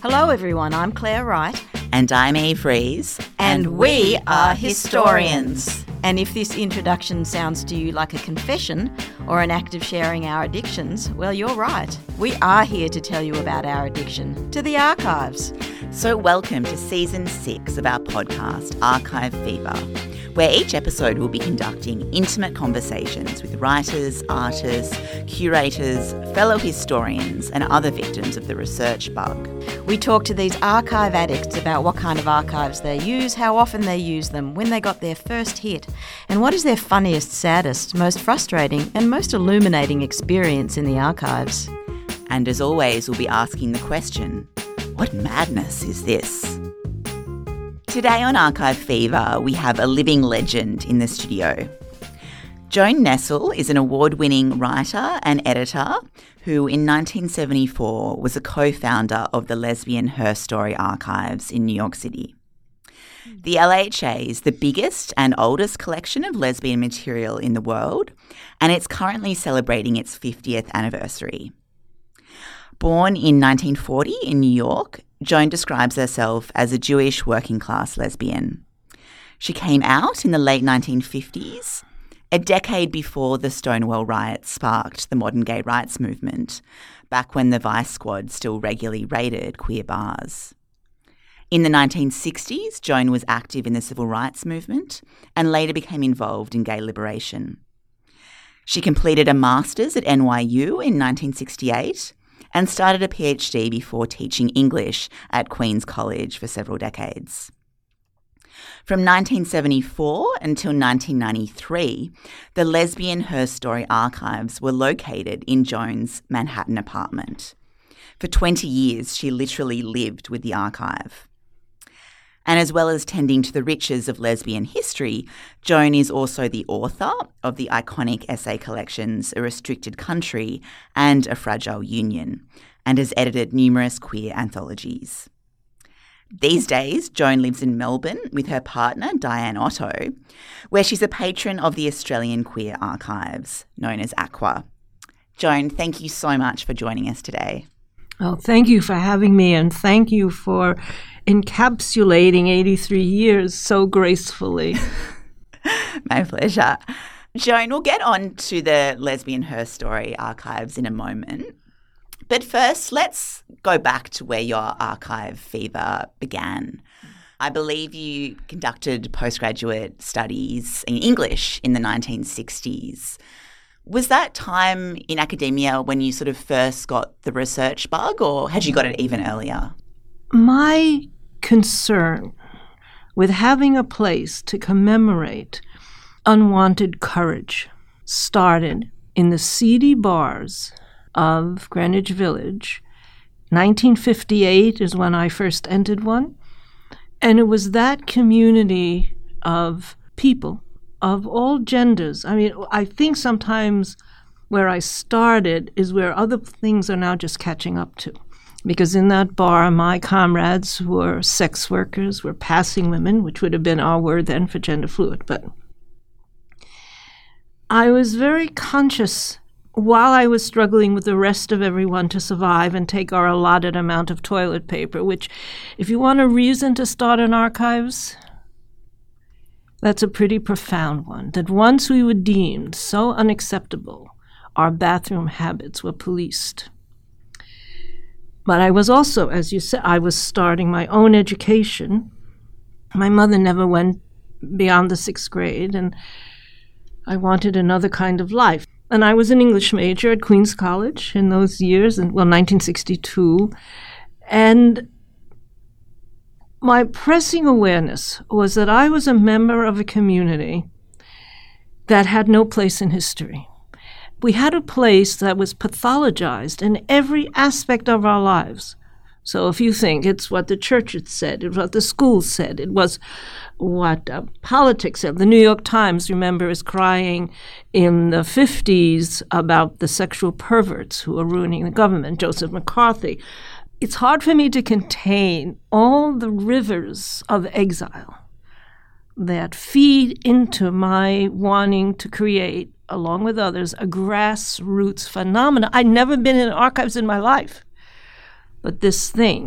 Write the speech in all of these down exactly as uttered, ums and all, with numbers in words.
Hello everyone, I'm Claire Wright. And I'm Eve Rees. And, and we are historians. And if this introduction sounds to you like a confession or an act of sharing our addictions, well, you're right. We are here to tell you about our addiction to the archives. So welcome to Season six of our podcast, Archive Fever, where each episode will be conducting intimate conversations with writers, artists, curators, fellow historians and other victims of the research bug. We talk to these archive addicts about what kind of archives they use, how often they use them, when they got their first hit, and what is their funniest, saddest, most frustrating and most illuminating experience in the archives. And as always, we'll be asking the question, what madness is this? Today on Archive Fever, we have a living legend in the studio. Joan Nestle is an award-winning writer and editor who in nineteen seventy-four was a co-founder of the Lesbian Her Story Archives in New York City. The L H A is the biggest and oldest collection of lesbian material in the world, and it's currently celebrating its fiftieth anniversary. Born in nineteen forty in New York, Joan describes herself as a Jewish working-class lesbian. She came out in the late nineteen fifties, a decade before the Stonewall riots sparked the modern gay rights movement, back when the Vice Squad still regularly raided queer bars. In the nineteen sixties, Joan was active in the civil rights movement and later became involved in gay liberation. She completed a master's at N Y U in nineteen sixty-eight and started a PhD before teaching English at Queen's College for several decades. From nineteen seventy-four until nineteen ninety-three, the Lesbian Her Story Archives were located in Joan's Manhattan apartment. For twenty years, she literally lived with the archive. And as well as tending to the riches of lesbian history, Joan is also the author of the iconic essay collections A Restricted Country and A Fragile Union, and has edited numerous queer anthologies. These days, Joan lives in Melbourne with her partner, Diane Otto, where she's a patron of the Australian Queer Archives, known as AQUA. Joan, thank you so much for joining us today. Oh, thank you for having me, and thank you for encapsulating eighty-three years so gracefully. My pleasure. Joan, we'll get on to the Lesbian Her Story Archives in a moment. But first, let's go back to where your archive fever began. I believe you conducted postgraduate studies in English in the nineteen sixties. Was that time in academia when you sort of first got the research bug, or had you got it even earlier? My concern with having a place to commemorate unwanted courage started in the seedy bars of Greenwich Village. nineteen fifty-eight is when I first entered one, and it was that community of people of all genders. I mean, I think sometimes where I started is where other things are now just catching up to. Because in that bar, my comrades were sex workers, were passing women, which would have been our word then for gender fluid. But I was very conscious while I was struggling with the rest of everyone to survive and take our allotted amount of toilet paper, which, if you want a reason to start an archives, that's a pretty profound one, that once we were deemed so unacceptable, our bathroom habits were policed. But I was also, as you said, I was starting my own education. My mother never went beyond the sixth grade, and I wanted another kind of life. And I was an English major at Queen's College in those years, in, well, nineteen sixty-two. And my pressing awareness was that I was a member of a community that had no place in history. We had a place that was pathologized in every aspect of our lives. So if you think it's what the church had said, it was what the schools said, it was what uh, politics said. The New York Times, remember, is crying in the fifties about the sexual perverts who are ruining the government, Joseph McCarthy. It's hard for me to contain all the rivers of exile that feed into my wanting to create, along with others, a grassroots phenomenon. I'd never been in archives in my life. But this thing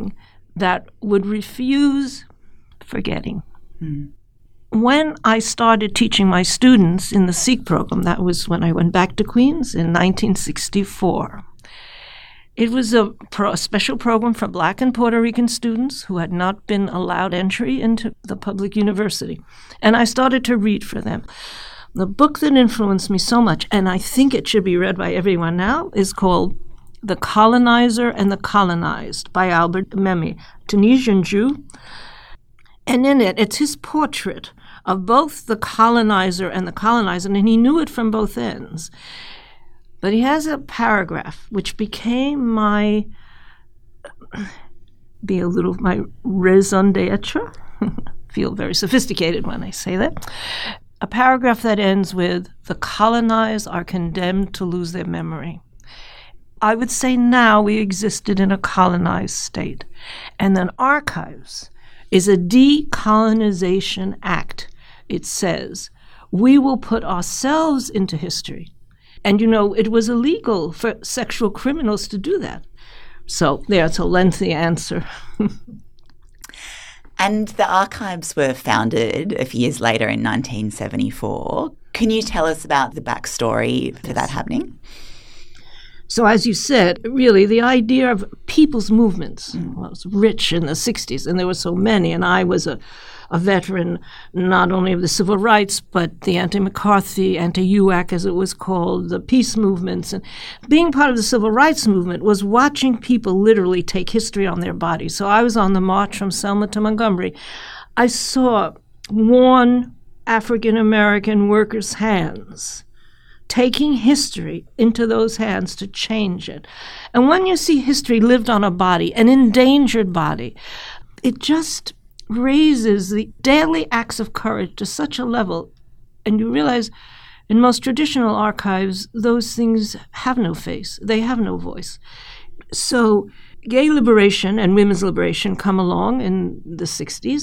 that would refuse forgetting. Mm. When I started teaching my students in the Sikh program, that was when I went back to Queens in nineteen sixty-four. It was a, pro- a special program for Black and Puerto Rican students who had not been allowed entry into the public university. And I started to read for them. The book that influenced me so much, and I think it should be read by everyone now, is called The Colonizer and the Colonized by Albert Memmi, Tunisian Jew. And in it, it's his portrait of both the colonizer and the colonized, and he knew it from both ends. But he has a paragraph which became my, be a little, my raison d'etre. Feel very sophisticated when I say that. A paragraph that ends with, the colonized are condemned to lose their memory. I would say now we existed in a colonized state. And then archives is a decolonization act. It says, we will put ourselves into history. And, you know, it was illegal for sexual criminals to do that. So there's a lengthy answer. And the archives were founded a few years later in nineteen seventy-four. Can you tell us about the backstory for that happening? So as you said, really, the idea of people's movements was rich in the sixties, and there were so many, and I was a, a veteran not only of the civil rights, but the anti-McCarthy, anti-U A C, as it was called, the peace movements. And being part of the civil rights movement was watching people literally take history on their bodies. So I was on the march from Selma to Montgomery. I saw worn African-American workers' hands taking history into those hands to change it. And when you see history lived on a body, an endangered body, it just raises the daily acts of courage to such a level. And you realize in most traditional archives, those things have no face. They have no voice. So gay liberation and women's liberation come along in the sixties,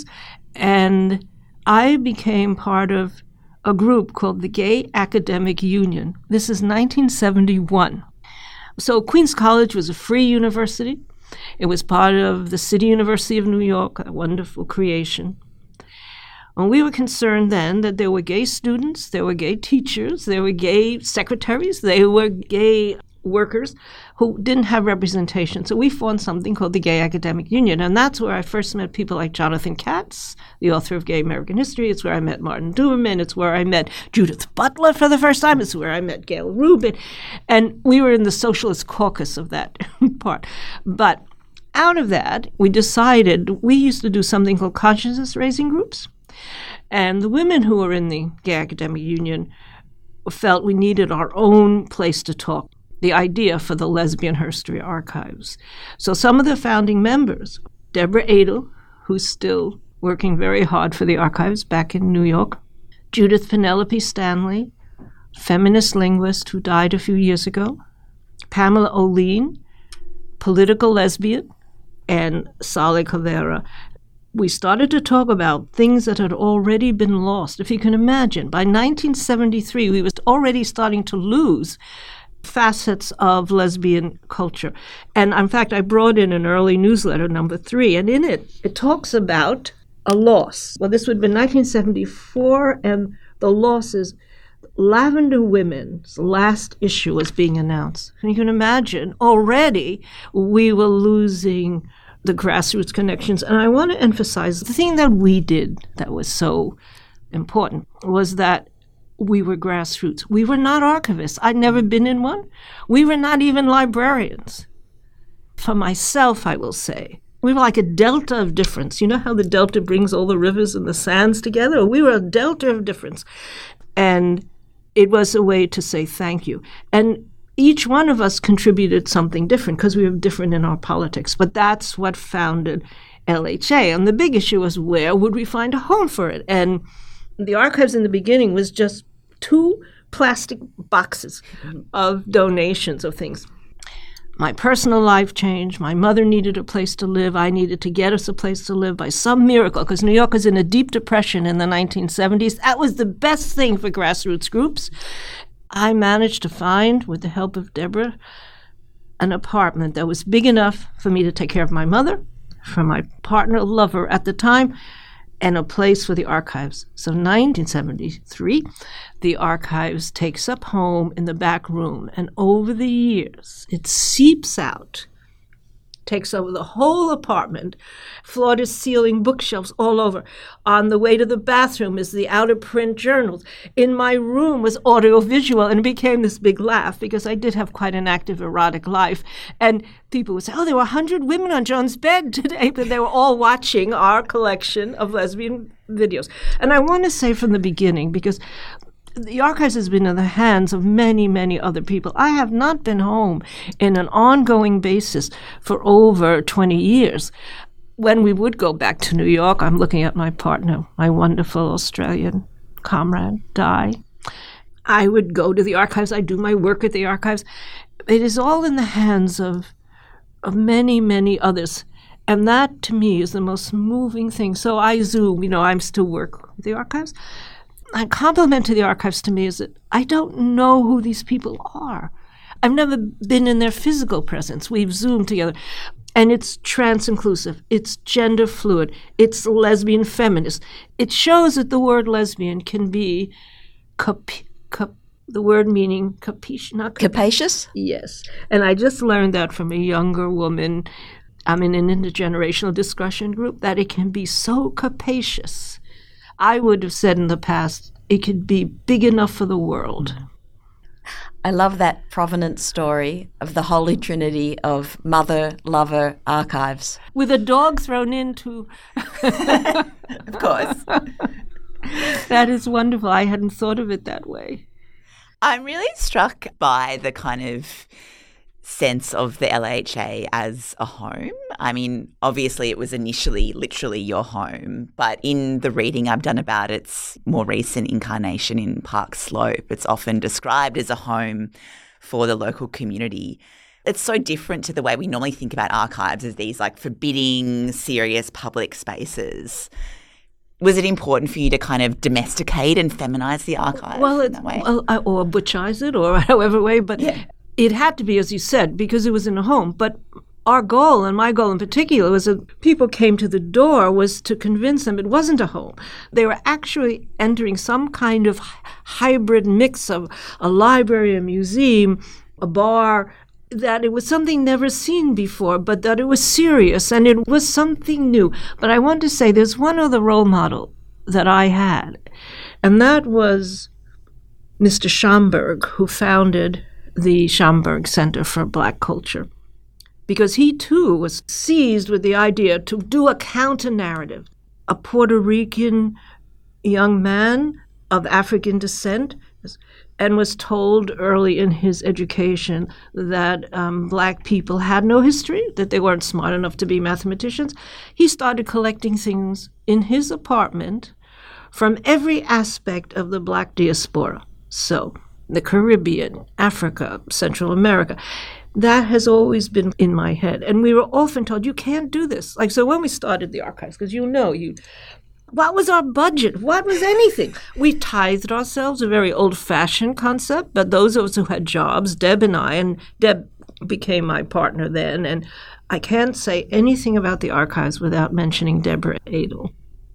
and I became part of a group called the Gay Academic Union. This is nineteen seventy-one. So Queens College was a free university. It was part of the City University of New York, a wonderful creation. And we were concerned then that there were gay students, there were gay teachers, there were gay secretaries, there were gay workers who didn't have representation. So we formed something called the Gay Academic Union, and that's where I first met people like Jonathan Katz, the author of Gay American History. It's where I met Martin Duberman. It's where I met Judith Butler for the first time. It's where I met Gail Rubin. And we were in the socialist caucus of that part. But out of that, we decided, we used to do something called consciousness-raising groups. And the women who were in the Gay Academic Union felt we needed our own place to talk. The idea for the Lesbian History Archives. So some of the founding members, Deborah Adel, who's still working very hard for the archives back in New York, Judith Penelope Stanley, feminist linguist who died a few years ago, Pamela Oline, political lesbian, and Sally Cavera. We started to talk about things that had already been lost. If you can imagine, by nineteen seventy-three, we were already starting to lose facets of lesbian culture. And in fact, I brought in an early newsletter, number three, and in it, it talks about a loss. Well, this would have been nineteen seventy-four, and the loss is Lavender Women's last issue was being announced. And you can imagine, already we were losing the grassroots connections. And I want to emphasize the thing that we did that was so important was that we were grassroots. We were not archivists. I'd never been in one. We were not even librarians. For myself, I will say, we were like a delta of difference. You know how the delta brings all the rivers and the sands together? We were a delta of difference. And it was a way to say thank you. And each one of us contributed something different because we were different in our politics. But that's what founded L H A. And the big issue was, where would we find a home for it? And the archives in the beginning was just two plastic boxes of donations of things. My personal life changed. My mother needed a place to live. I needed to get us a place to live by some miracle, because New York was in a deep depression in the nineteen seventies. That was the best thing for grassroots groups. I managed to find, with the help of Deborah, an apartment that was big enough for me to take care of my mother, for my partner, lover at the time, and a place for the archives. So nineteen seventy-three, the archives takes up home in the back room, and over the years, it seeps out, takes over the whole apartment, floor-to-ceiling bookshelves all over. On the way to the bathroom is the out-of-print journals. In my room was audiovisual, and it became this big laugh because I did have quite an active erotic life. And people would say, oh, there were one hundred women on Joan's bed today, but they were all watching our collection of lesbian videos. And I want to say from the beginning, because the archives has been in the hands of many, many other people. I have not been home in an ongoing basis for over twenty years. When we would go back to New York, I'm looking at my partner, my wonderful Australian comrade, Di. I would go to the archives. I do my work at the archives. It is all in the hands of, of many, many others. And that, to me, is the most moving thing. So I Zoom, you know, I'm still work with the archives. A compliment to the archives to me is that I don't know who these people are. I've never been in their physical presence. We've Zoomed together. And it's trans-inclusive. It's gender fluid. It's lesbian feminist. It shows that the word lesbian can be cap- cap- the word meaning capiche, not cap- Capacious? Yes. And I just learned that from a younger woman. I'm in an intergenerational discussion group, that it can be so capacious. I would have said in the past, it could be big enough for the world. I love that provenance story of the Holy Trinity of mother, lover, archives. With a dog thrown into. Of course. That is wonderful. I hadn't thought of it that way. I'm really struck by the kind of sense of the L A H A as a home. I mean, obviously it was initially literally your home, but in the reading I've done about its more recent incarnation in Park Slope, it's often described as a home for the local community. It's so different to the way we normally think about archives as these like forbidding, serious public spaces. Was it important for you to kind of domesticate and feminize the archive well, in that way? Well, or butchize it, or however way, but yeah. It had to be, as you said, because it was in a home. But our goal, and my goal in particular, was that people came to the door was to convince them it wasn't a home. They were actually entering some kind of hybrid mix of a library, a museum, a bar, that it was something never seen before, but that it was serious and it was something new. But I want to say there's one other role model that I had, and that was Mister Schomburg, who founded the Schomburg Center for Black Culture, because he too was seized with the idea to do a counter-narrative. A Puerto Rican young man of African descent, and was told early in his education that um, black people had no history, that they weren't smart enough to be mathematicians. He started collecting things in his apartment from every aspect of the black diaspora. So the Caribbean, Africa, Central America. That has always been in my head. And we were often told, you can't do this. Like, so when we started the archives, because you know, you, what was our budget? What was anything? We tithed ourselves, a very old-fashioned concept, but those of us who had jobs, Deb and I, and Deb became my partner then, and I can't say anything about the archives without mentioning Deborah Adel.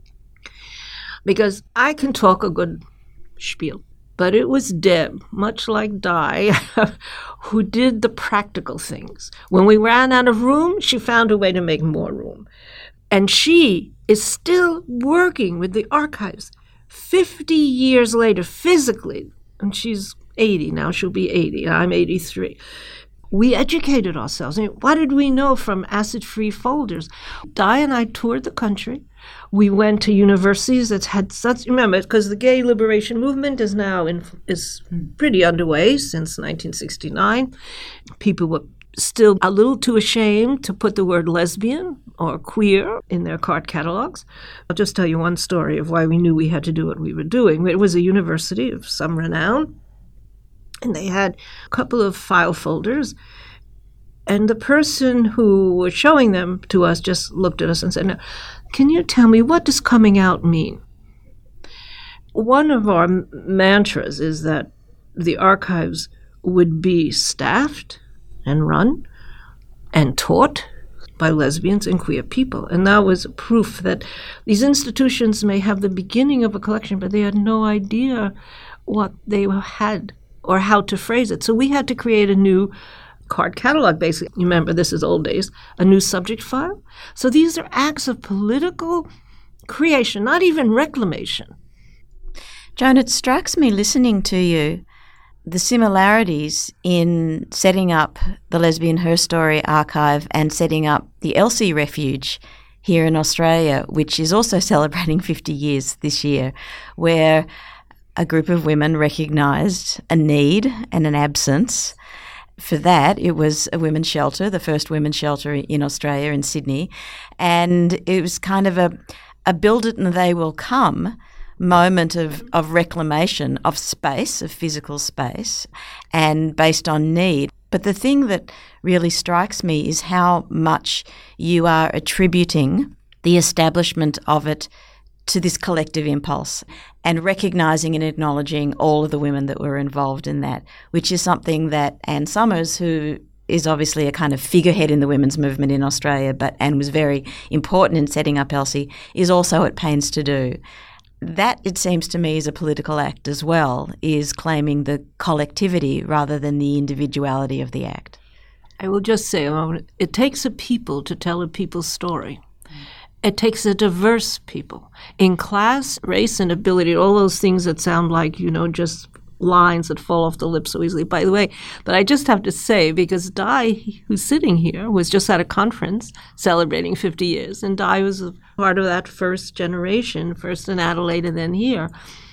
Because I can talk a good spiel. But it was Deb, much like Di, who did the practical things. When we ran out of room, she found a way to make more room. And she is still working with the archives fifty years later, physically. And she's eighty now. She'll be eighty. I'm eighty-three. We educated ourselves. I mean, what did we know from acid-free folders? Di and I toured the country. We went to universities that had such, remember, because the gay liberation movement is now in, is pretty underway since nineteen sixty-nine. People were still a little too ashamed to put the word lesbian or queer in their card catalogs. I'll just tell you one story of why we knew we had to do what we were doing. It was a university of some renown, and they had a couple of file folders. And the person who was showing them to us just looked at us and said, "Now, can you tell me, what does coming out mean?" One of our m- mantras is that the archives would be staffed and run and taught by lesbians and queer people. And that was proof that these institutions may have the beginning of a collection, but they had no idea what they had or how to phrase it. So we had to create a new card catalog, basically. You remember, this is old days, a new subject file. So these are acts of political creation, not even reclamation. Joan, it strikes me listening to you, the similarities in setting up the Lesbian Her Story archive and setting up the Elsie Refuge here in Australia, which is also celebrating fifty years this year, where a group of women recognised a need and an absence. For that, it was a women's shelter, the first women's shelter in Australia, in Sydney, and it was kind of a, a build it and they will come moment of, of reclamation of space, of physical space, and based on need. But the thing that really strikes me is how much you are attributing the establishment of it to this collective impulse and recognising and acknowledging all of the women that were involved in that, which is something that Anne Summers, who is obviously a kind of figurehead in the women's movement in Australia, but and was very important in setting up Elsie, is also at pains to do. That, it seems to me, is a political act as well, is claiming the collectivity rather than the individuality of the act. I will just say, it takes a people to tell a people's story. It takes a diverse people in class, race, and ability, all those things that sound like, you know, just lines that fall off the lips so easily. By the way, but I just have to say, because Di, who's sitting here, was just at a conference celebrating fifty years, and Di was a part of that first generation, first in Adelaide and then here.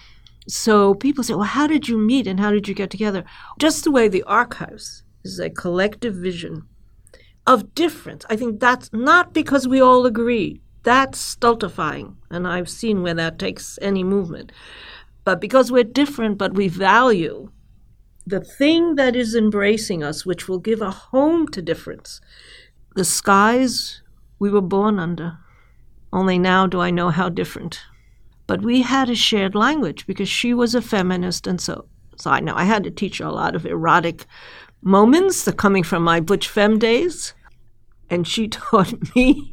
So people say, well, how did you meet and how did you get together? Just the way the archives is a collective vision of difference. I think that's not because we all agree. That's stultifying, and I've seen where that takes any movement. But because we're different, but we value the thing that is embracing us, which will give a home to difference. The skies we were born under. Only now do I know how different. But we had a shared language because she was a feminist, and so, so I know I had to teach her a lot of erotic moments that coming from my butch femme days, and she taught me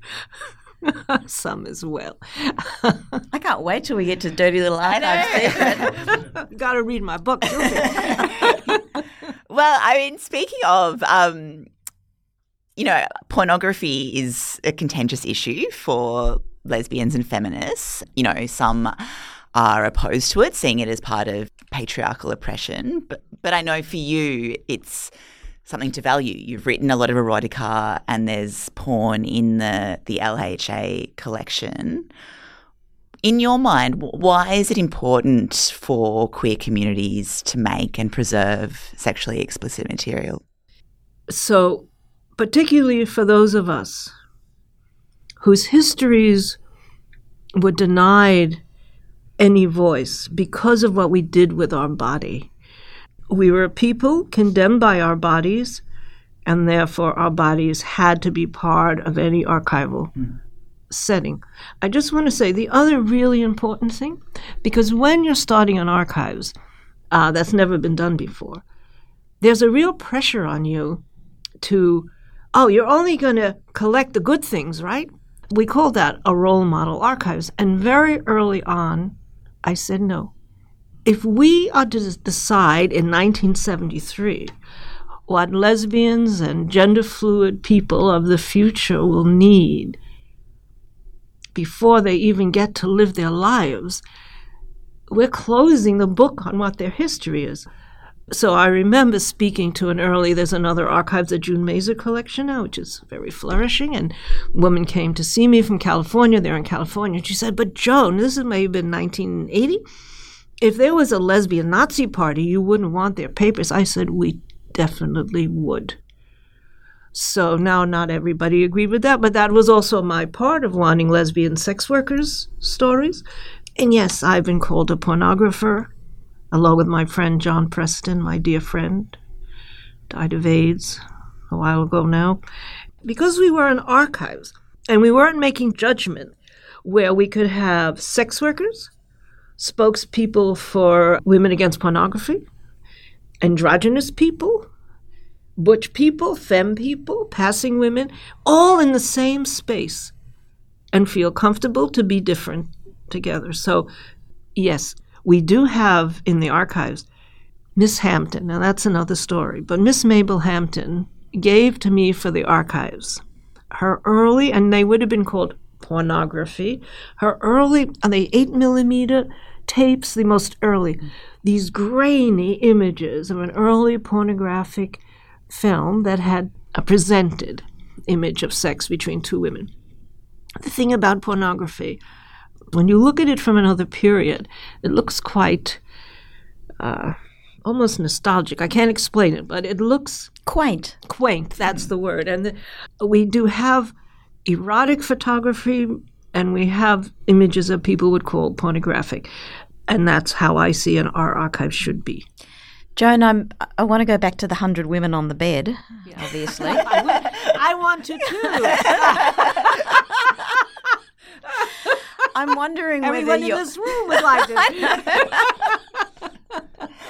some as well. I can't wait till we get to Dirty Little Archives. You got to read my book. Well, I mean, speaking of, um, you know, pornography is a contentious issue for lesbians and feminists. You know, some are opposed to it, seeing it as part of patriarchal oppression. But, but I know for you, it's something to value. You've written a lot of erotica and there's porn in the, the L H A collection. In your mind, why is it important for queer communities to make and preserve sexually explicit material? So, particularly for those of us whose histories were denied any voice because of what we did with our body. We were a people condemned by our bodies, and therefore our bodies had to be part of any archival mm. setting. I just want to say the other really important thing, because when you're starting an archives, uh, that's never been done before, there's a real pressure on you to, oh, you're only going to collect the good things, right? We call that a role model archives. And very early on, I said no. If we are to decide in nineteen seventy-three what lesbians and gender-fluid people of the future will need before they even get to live their lives, we're closing the book on what their history is. So I remember speaking to an early, there's another archives, the June Mazer collection now, which is very flourishing, and a woman came to see me from California. They're in California. And she said, but Joan, this is maybe been nineteen eighty. If there was a lesbian Nazi party, you wouldn't want their papers. I said, we definitely would. So now not everybody agreed with that, but that was also my part of wanting lesbian sex workers' stories. And yes, I've been called a pornographer, along with my friend John Preston, my dear friend, died of AIDS a while ago now. Because we were in archives, and we weren't making judgment where we could have sex workers, spokespeople for Women Against Pornography, androgynous people, butch people, femme people, passing women, all in the same space and feel comfortable to be different together. So, yes, we do have in the archives Miss Hampton. Now, that's another story. But Miss Mabel Hampton gave to me for the archives her early, and they would have been called pornography, her early, on the eight millimeter tapes, the most early, these grainy images of an early pornographic film that had a presented image of sex between two women. The thing about pornography, when you look at it from another period, it looks quite uh, almost nostalgic. I can't explain it, but it looks quaint. Quaint, that's the word. And the, we do have erotic photography, and we have images that people would call pornographic. And that's how I see an our archive should be. Joan, I'm, I want to go back to the hundred women on the bed, yeah. Obviously. I, would, I want to too. I'm wondering Everyone whether in you're... this room would like it.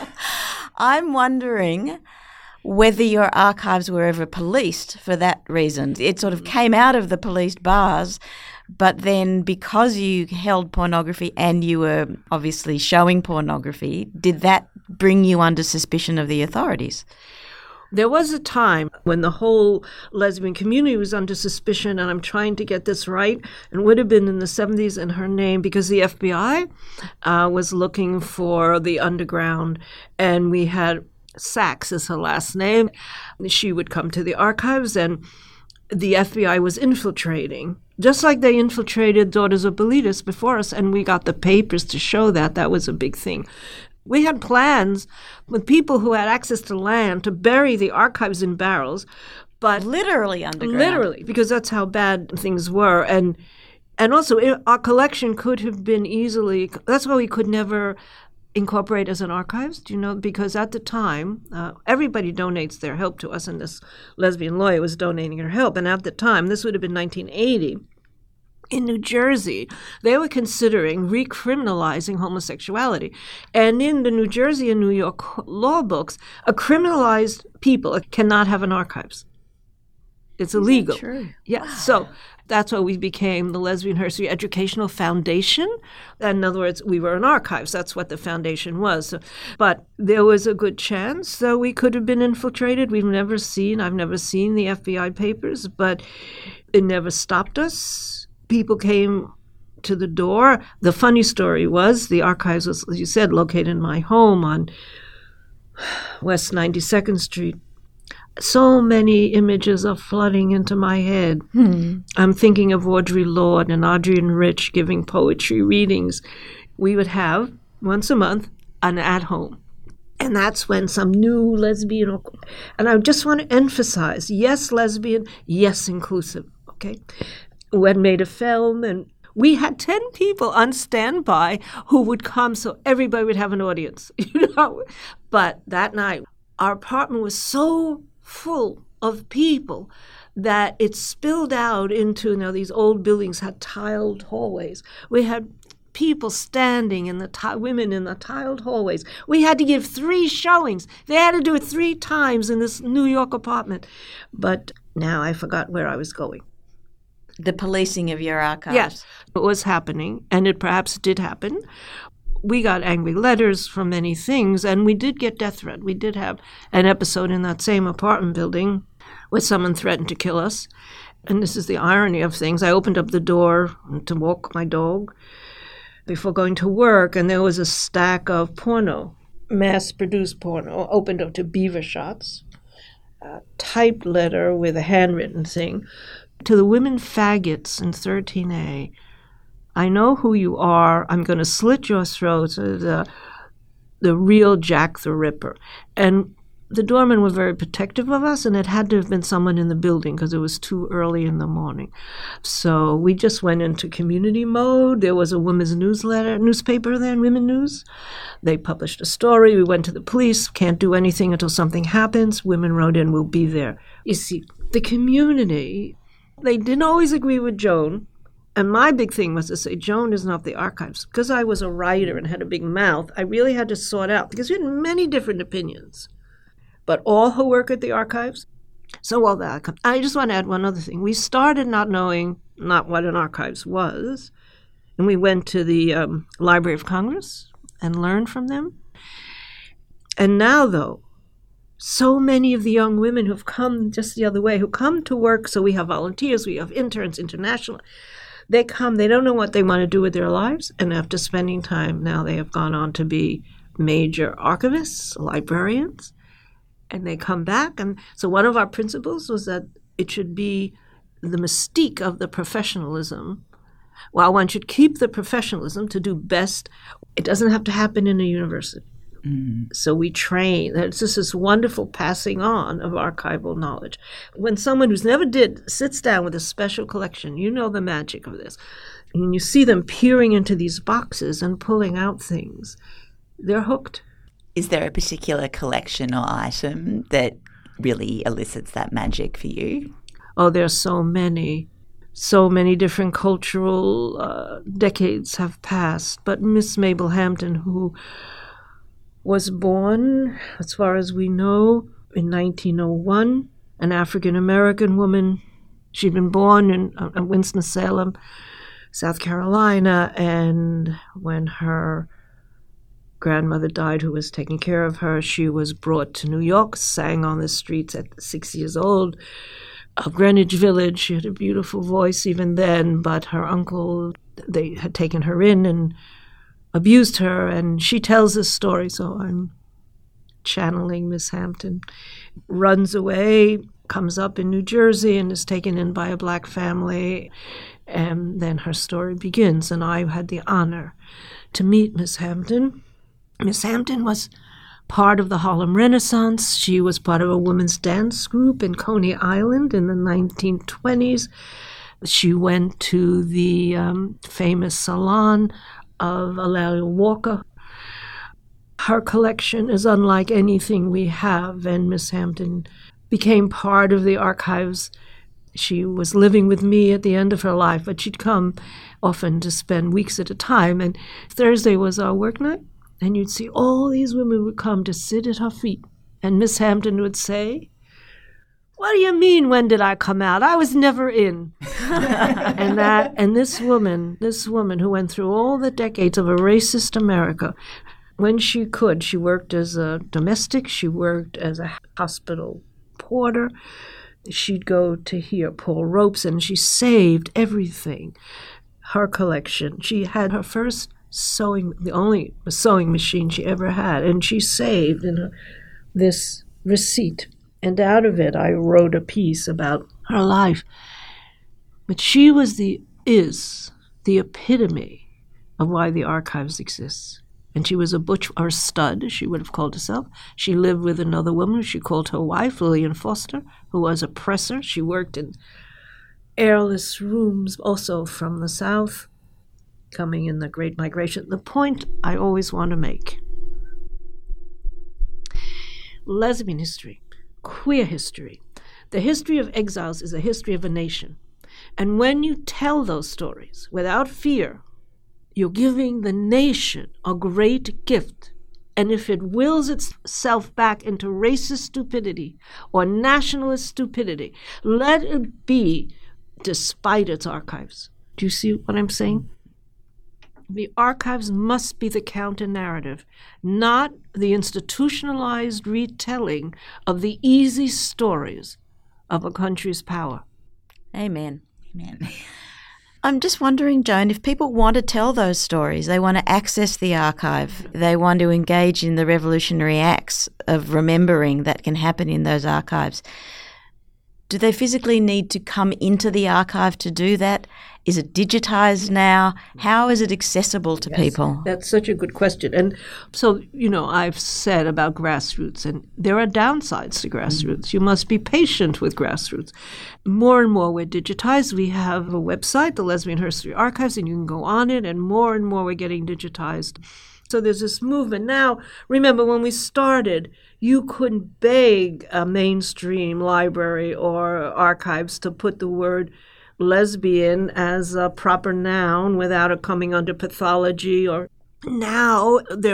I'm wondering whether your archives were ever policed for that reason. It sort of came out of the policed bars, but then because you held pornography and you were obviously showing pornography, did that bring you under suspicion of the authorities? There was a time when the whole lesbian community was under suspicion, and I'm trying to get this right, and would have been in the seventies in her name, because the F B I uh, was looking for the underground, and we had Sachs is her last name. She would come to the archives, and the F B I was infiltrating, just like they infiltrated Daughters of Bilitis before us, and we got the papers to show that. That was a big thing. We had plans with people who had access to land to bury the archives in barrels, but literally underground. Literally, because that's how bad things were. And and also, it, our collection could have been easily, that's why we could never incorporate as an archives, do you know, because at the time, uh, everybody donates their help to us, and this lesbian lawyer was donating her help. And at the time, this would have been nineteen eighty, in New Jersey, they were considering recriminalizing homosexuality. And in the New Jersey and New York law books, a criminalized people cannot have an archives. It's illegal. True. Yeah. Wow. So that's why we became the Lesbian History Educational Foundation. In other words, we were an archives. That's what the foundation was. So, but there was a good chance that we could have been infiltrated. We've never seen, I've never seen the F B I papers, but it never stopped us. People came to the door. The funny story was the archives was, as you said, located in my home on West ninety-second Street. So many images are flooding into my head. Hmm. I'm thinking of Audre Lorde and Adrienne Rich giving poetry readings. We would have, once a month, an at-home. And that's when some new lesbian, and I just want to emphasize, yes, lesbian, yes, inclusive, okay? We had made a film, and we had ten people on standby who would come, so everybody would have an audience, you know. But that night, our apartment was so full of people that it spilled out into, you know, these old buildings had tiled hallways. We had people standing in the ti- women in the tiled hallways. We had to give three showings. They had to do it three times in this New York apartment. But now I forgot where I was going. The policing of your archives. Yes, it was happening, and it perhaps did happen. We got angry letters from many things, and we did get death threat. We did have an episode in that same apartment building where someone threatened to kill us. And this is the irony of things. I opened up the door to walk my dog before going to work, and there was a stack of porno, mass-produced porno, opened up to beaver shots, a typed letter with a handwritten thing. To the women faggots in thirteen A, I know who you are. I'm going to slit your throats. The, the real Jack the Ripper. And the doormen were very protective of us, and it had to have been someone in the building because it was too early in the morning. So we just went into community mode. There was a women's newsletter, newspaper then, Women News. They published a story. We went to the police. Can't do anything until something happens. Women wrote in, we'll be there. You see, the community, they didn't always agree with Joan. And my big thing was to say, Joan is not the archives. Because I was a writer and had a big mouth, I really had to sort out, because we had many different opinions. but all who work at the archives. So all that. I just want to add one other thing. We started not knowing not what an archives was, and we went to the um, Library of Congress and learned from them. And now, though, so many of the young women who've come just the other way, who come to work, so we have volunteers, we have interns, international, they come, they don't know what they want to do with their lives, and after spending time, now they have gone on to be major archivists, librarians, and they come back. And so one of our principles was that it should be the mystique of the professionalism. While one should keep the professionalism to do best, it doesn't have to happen in a university. Mm. So we train. It's just this wonderful passing on of archival knowledge. When someone who's never did sits down with a special collection, you know the magic of this. And you see them peering into these boxes and pulling out things. They're hooked. Is there a particular collection or item that really elicits that magic for you? Oh, there's so many. So many different cultural uh, decades have passed. But Miss Mabel Hampton, who was born, as far as we know, in nineteen oh one, an African-American woman. She'd been born in uh, Winston-Salem, South Carolina, and when her grandmother died, who was taking care of her, she was brought to New York, sang on the streets at six years old of Greenwich Village. She had a beautiful voice even then, but her uncle, they had taken her in and abused her, and she tells this story, so I'm channeling Miss Hampton. Runs away, comes up in New Jersey, and is taken in by a black family, and then her story begins, and I had the honor to meet Miss Hampton. Miss Hampton was part of the Harlem Renaissance. She was part of a women's dance group in Coney Island in the nineteen twenties. She went to the um, famous salon of Alalia Walker. Her collection is unlike anything we have, and Miss Hampton became part of the archives. She was living with me at the end of her life, but she'd come often to spend weeks at a time, and Thursday was our work night, and you'd see all these women would come to sit at her feet, and Miss Hampton would say, "What do you mean, when did I come out? I was never in." and that, and this woman, this woman who went through all the decades of a racist America, when she could, she worked as a domestic, she worked as a hospital porter, she'd go to here, pull ropes, and she saved everything. Her collection, she had her first sewing, the only sewing machine she ever had, and she saved in her, this receipt. And out of it, I wrote a piece about her life. But she was the, is the epitome of why the archives exists. And she was a butch or a stud, she would have called herself. She lived with another woman who she called her wife, Lillian Foster, who was a presser. She worked in airless rooms, also from the South, coming in the Great Migration. The point I always want to make, lesbian history, queer history, the history of exiles is a history of a nation. And when you tell those stories without fear, you're giving the nation a great gift. And if it wills itself back into racist stupidity or nationalist stupidity, let it be despite its archives. Do you see what I'm saying? The archives must be the counter-narrative, not the institutionalized retelling of the easy stories of a country's power. Amen. Amen. I'm just wondering, Joan, if people want to tell those stories, they want to access the archive, they want to engage in the revolutionary acts of remembering that can happen in those archives, do they physically need to come into the archive to do that? Is it digitized now? How is it accessible to yes, people? That's such a good question. And so, you know, I've said about grassroots, and there are downsides to grassroots. Mm-hmm. You must be patient with grassroots. More and more we're digitized. We have a website, the Lesbian History Archives, and you can go on it, and more and more we're getting digitized. So there's this movement. Now, remember, when we started, you couldn't beg a mainstream library or archives to put the word lesbian as a proper noun without it coming under pathology. Or now there are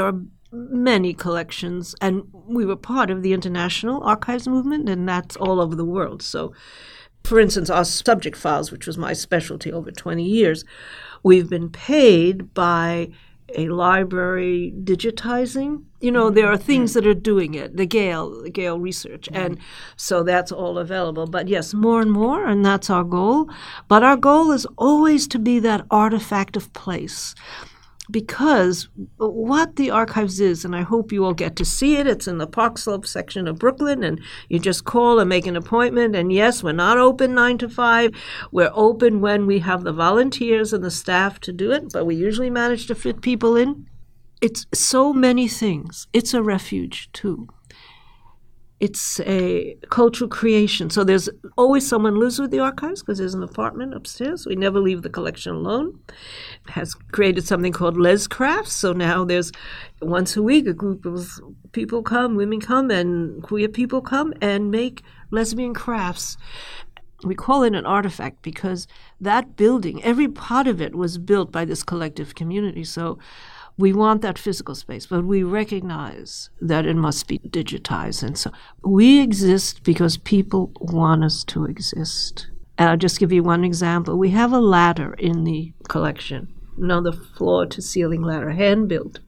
many collections, and we were part of the International Archives movement, and that's all over the world. So, for instance, our subject files, which was my specialty over twenty years, we've been paid by a library digitizing. You know, there are things that are doing it, the Gale, the Gale research, and so that's all available. But yes, more and more, and that's our goal. But our goal is always to be that artifact of place. Because what the archives is, and I hope you all get to see it, it's in the Park Slope section of Brooklyn, and you just call and make an appointment. And yes, we're not open nine to five. We're open when we have the volunteers and the staff to do it, but we usually manage to fit people in. It's so many things. It's a refuge, too. It's a cultural creation. So there's always someone lives with the archives because there's an apartment upstairs. We never leave the collection alone. It has created something called Les Crafts. So now there's once a week a group of people come, women come, and queer people come and make lesbian crafts. We call it an artifact because that building, every part of it was built by this collective community. So we want that physical space, but we recognize that it must be digitized. And so we exist because people want us to exist. And I'll just give you one example. We have a ladder in the collection, another floor-to-ceiling ladder, hand-built.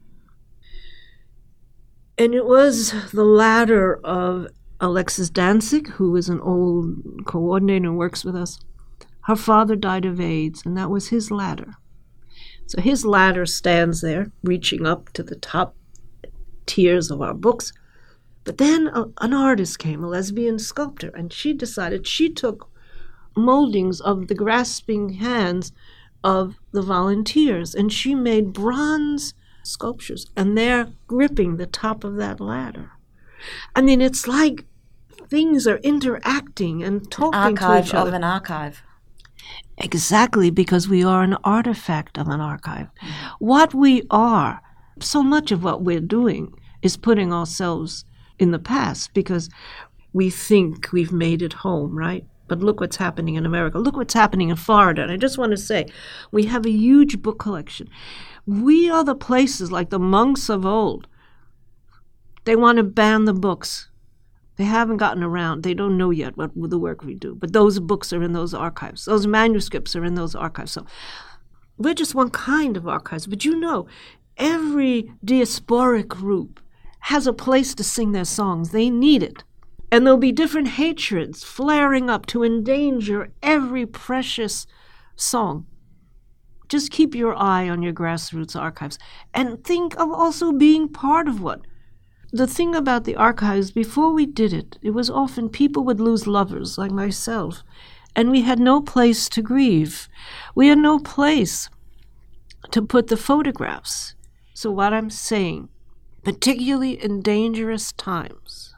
And it was the ladder of Alexis Danzig, who is an old coordinator and works with us. Her father died of AIDS, and that was his ladder. So his ladder stands there, reaching up to the top tiers of our books. But then a, an artist came, a lesbian sculptor, and she decided she took moldings of the grasping hands of the volunteers, and she made bronze sculptures, and they're gripping the top of that ladder. I mean, it's like things are interacting and talking to each other. Archive of an archive. Exactly, because we are an artifact of an archive. Mm-hmm. What we are, so much of what we're doing is putting ourselves in the past because we think we've made it home, right? But look what's happening in America. Look what's happening in Florida. And I just want to say, we have a huge book collection. We are the places like the monks of old. They want to ban the books. They haven't gotten around. They don't know yet what the work we do. But those books are in those archives. Those manuscripts are in those archives. So we're just one kind of archives. But you know, every diasporic group has a place to sing their songs. They need it. And there'll be different hatreds flaring up to endanger every precious song. Just keep your eye on your grassroots archives. And think of also being part of what? The thing about the archives, before we did it, it was often people would lose lovers, like myself, and we had no place to grieve. We had no place to put the photographs. So what I'm saying, particularly in dangerous times,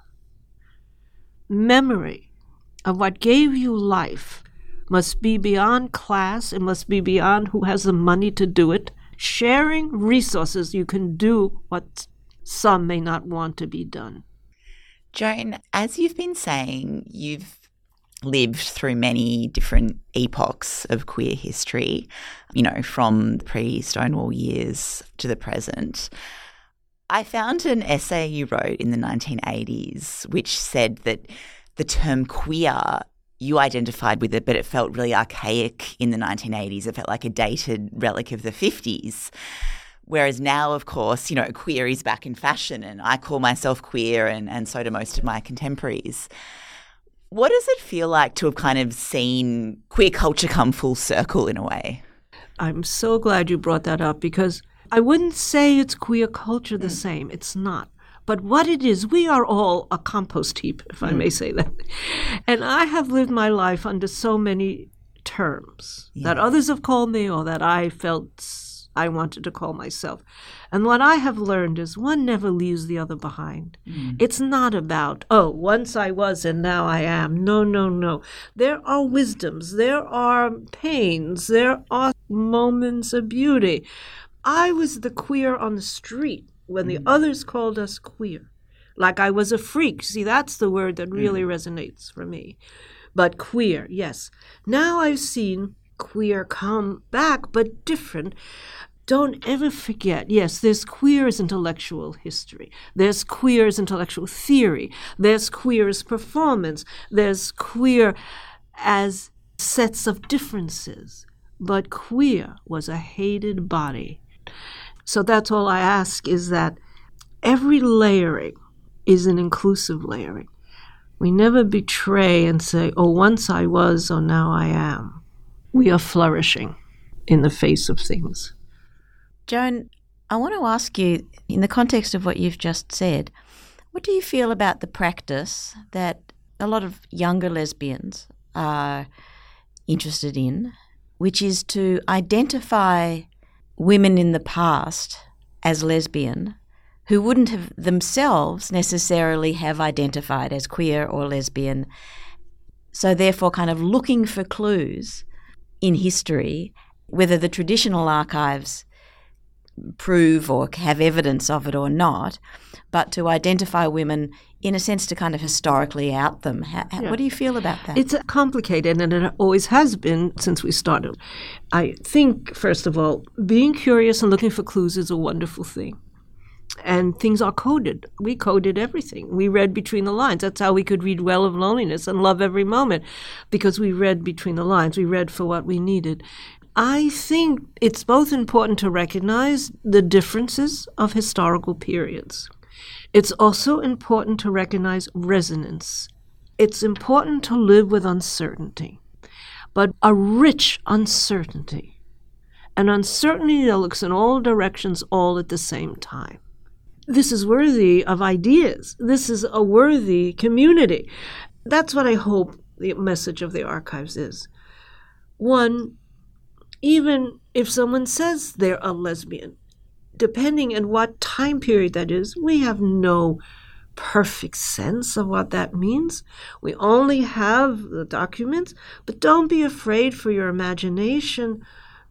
memory of what gave you life must be beyond class. It must be beyond who has the money to do it. Sharing resources, you can do what some may not want to be done. Joan, as you've been saying, you've lived through many different epochs of queer history, you know, from pre-Stonewall years to the present. I found an essay you wrote in the nineteen eighties which said that the term queer, you identified with it, but it felt really archaic in the nineteen eighties. It felt like a dated relic of the fifties. Whereas now, of course, you know, queer is back in fashion, and I call myself queer, and, and so do most of my contemporaries. What does it feel like to have kind of seen queer culture come full circle in a way? I'm so glad you brought that up because I wouldn't say it's queer culture the mm. same. It's not. But what it is, we are all a compost heap, if mm. I may say that. And I have lived my life under so many terms yes. that others have called me or that I felt I wanted to call myself. And what I have learned is one never leaves the other behind. Mm. It's not about, oh, once I was and now I am. No, no, no. There are wisdoms. There are pains. There are moments of beauty. I was the queer on the street when mm. the others called us queer. Like I was a freak. See, that's the word that really mm. resonates for me. But queer, yes. Now I've seen queer come back, but different. don't ever forget, yes, there's queer as intellectual history. There's queer as intellectual theory. There's queer as performance. There's queer as sets of differences. But queer was a hated body. So that's all I ask, is that every layering is an inclusive layering. We never betray and say, oh, once I was, or now I am. We are flourishing in the face of things. Joan, I want to ask you, in the context of what you've just said, what do you feel about the practice that a lot of younger lesbians are interested in, which is to identify women in the past as lesbian who wouldn't have themselves necessarily have identified as queer or lesbian, so therefore kind of looking for clues in history, whether the traditional archives prove or have evidence of it or not, but to identify women, in a sense, to kind of historically out them. How, yeah. What do you feel about that? It's complicated, and it always has been since we started. I think, first of all, being curious and looking for clues is a wonderful thing. And things are coded. We coded everything. We read between the lines. That's how we could read Well of Loneliness and Love Every Moment, because we read between the lines. We read for what we needed. I think it's both important to recognize the differences of historical periods. It's also important to recognize resonance. It's important to live with uncertainty, but a rich uncertainty, an uncertainty that looks in all directions all at the same time. This is worthy of ideas. This is a worthy community. That's what I hope the message of the archives is. One, even if someone says they're a lesbian, depending on what time period that is, we have no perfect sense of what that means. We only have the documents, but don't be afraid for your imagination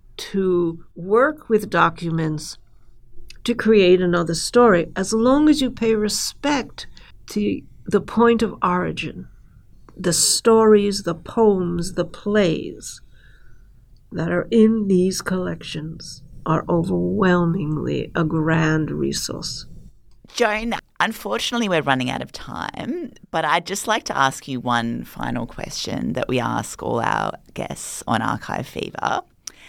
to work with documents to create another story, as long as you pay respect to the point of origin, the stories, the poems, the plays that are in these collections are overwhelmingly a grand resource. Joan, unfortunately we're running out of time, but I'd just like to ask you one final question that we ask all our guests on Archive Fever.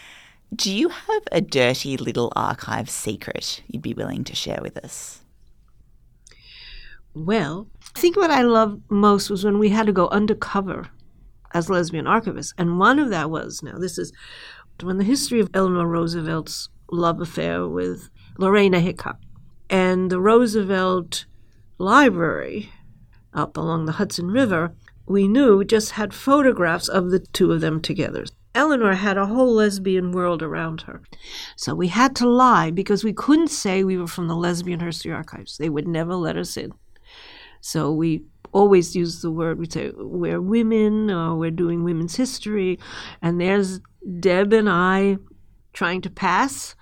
Do you have a dirty little archive secret you'd be willing to share with us? Well, I think what I loved most was when we had to go undercover as lesbian archivists. And one of that was, now this is when the history of Eleanor Roosevelt's love affair with Lorena Hickok. And the Roosevelt Library up along the Hudson River, we knew just had photographs of the two of them together. Eleanor had a whole lesbian world around her. So we had to lie because we couldn't say we were from the Lesbian History Archives. They would never let us in. So we always use the word, we'd say, we're women, or we're doing women's history, and there's Deb and I trying to pass.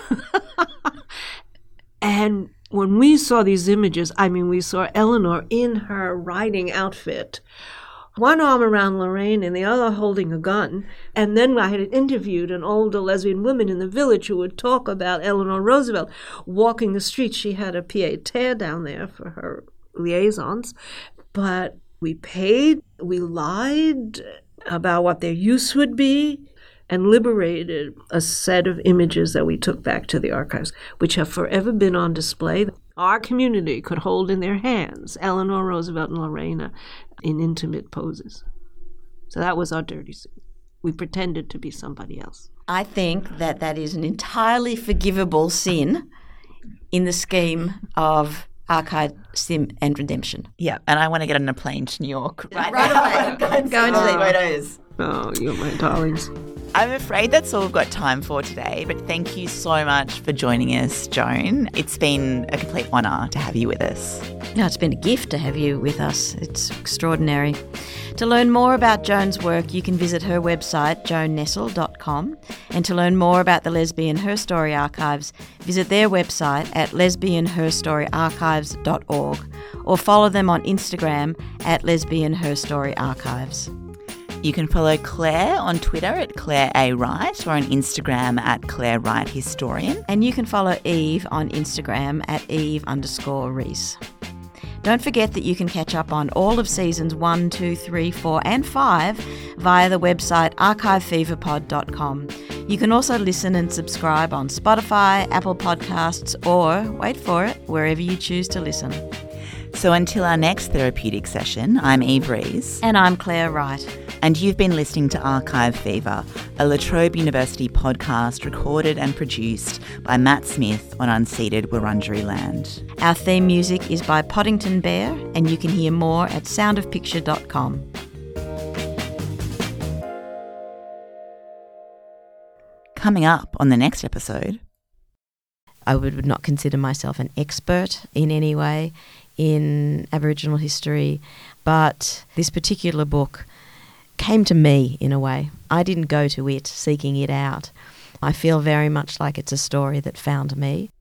And when we saw these images, I mean, we saw Eleanor in her riding outfit, one arm around Lorraine and the other holding a gun. And then I had interviewed an older lesbian woman in the village who would talk about Eleanor Roosevelt walking the streets. She had a pied-à-terre down there for her liaisons. But we paid, we lied about what their use would be, and liberated a set of images that we took back to the archives, which have forever been on display. Our community could hold in their hands Eleanor Roosevelt and Lorena in intimate poses. So that was our dirty secret. We pretended to be somebody else. I think that that is an entirely forgivable sin in the scheme of archive, sim, and redemption. Yeah, and I want to get on a plane to New York right, right away. Go and go and see photos. Oh, you're my darlings. I'm afraid that's all we've got time for today, but thank you so much for joining us, Joan. It's been a complete honour to have you with us. No, it's been a gift to have you with us. It's extraordinary. To learn more about Joan's work, you can visit her website, joan nessel dot com. And to learn more about the Lesbian Her Story Archives, visit their website at lesbian her story archives dot org or follow them on Instagram at Lesbian Her Story Archives. You can follow Claire on Twitter at Claire A. Wright or on Instagram at Claire Wright Historian. And you can follow Eve on Instagram at Eve underscore Reese. Don't forget that you can catch up on all of seasons one, two, three, four, and five via the website archive fever pod dot com. You can also listen and subscribe on Spotify, Apple Podcasts, or, wait for it, wherever you choose to listen. So until our next therapeutic session, I'm Eve Rees. And I'm Claire Wright. And you've been listening to Archive Fever, a La Trobe University podcast recorded and produced by Matt Smith on unceded Wurundjeri land. Our theme music is by Poddington Bear, and you can hear more at sound of picture dot com. Coming up on the next episode. I would not consider myself an expert in any way in Aboriginal history, but this particular book came to me in a way. I didn't go to it seeking it out. I feel very much like it's a story that found me.